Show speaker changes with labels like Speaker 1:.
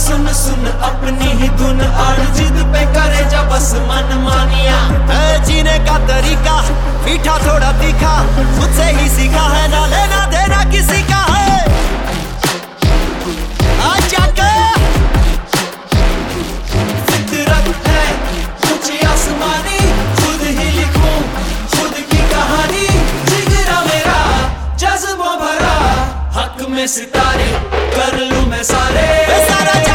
Speaker 1: सुन सुन अपनी ही धुन और जिद पे करे जा बस मन मानिया।
Speaker 2: जीने का तरीका मीठा थोड़ा तीखा मुझसे ही सीखा है, ना लेना देना किसी का है। आजा के
Speaker 1: फितरत है कुछ आसमानी, खुद ही लिखूं खुद की कहानी। जिगरा मेरा जज्बों भरा, हक में सितारे कर लूं मैं सारे।